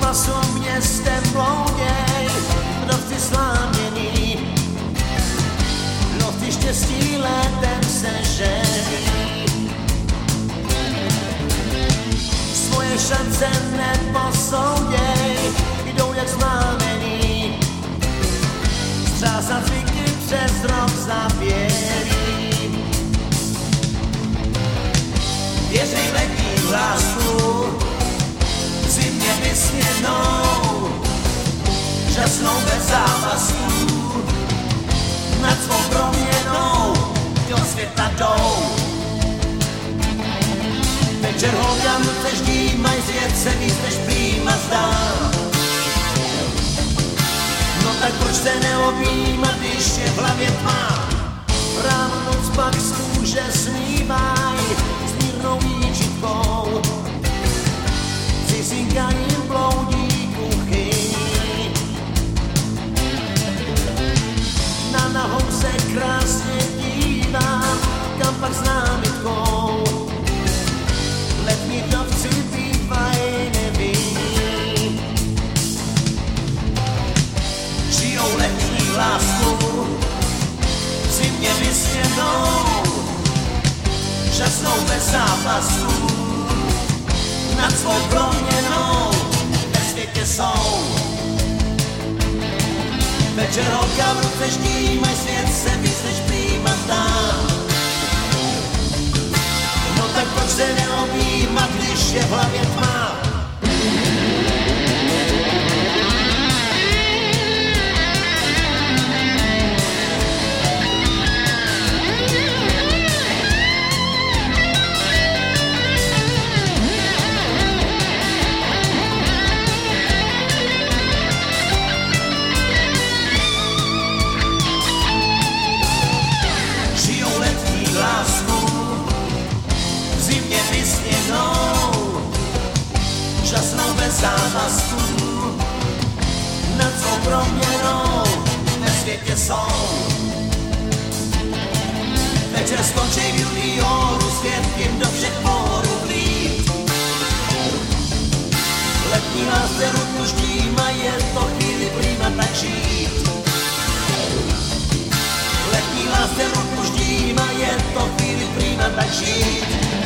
pasu městem blouděj, kdovci sláměný, kdovci štěstí létem se žení. Svoje šance neposouděj, jdou jak znamený, střásat zvyky přes rok zabělý. Věřej v letní lásku, v zimě vysněnou, žasnou bez závazků, nad svou proměnou do světa jdou. Večer holkám se ždímaj, svět se víc než prýma zdá. No tak proč se neobjímat, když je v hlavě tma? Ráno noc pak stůže smívaj s mírnou výčitkou, cizinkaním bloudí kuchyní. Na nahou se krásně dívám, kam pak s námitkou, letní dovci bývaj nevinní. Žijou letní lásku, v zimě vysněnou, žasnou bez závazků, nad svou proměnou ve světě jsou. Večer holka v ruce ždímaj, svět se víc než prýma zdá. No tak proč se neobjímat, když je v hlavě tma? Žasnou bez závazků, nad svou proměnou ve světě jsou. Večer skončí v junioru, svět jim do všech pohorů vlít. Letní lásce ruku ždíma, je to chvíli prýma tak žít. Letní lásce ruku ždíma, je to chvíli prýma tak žít.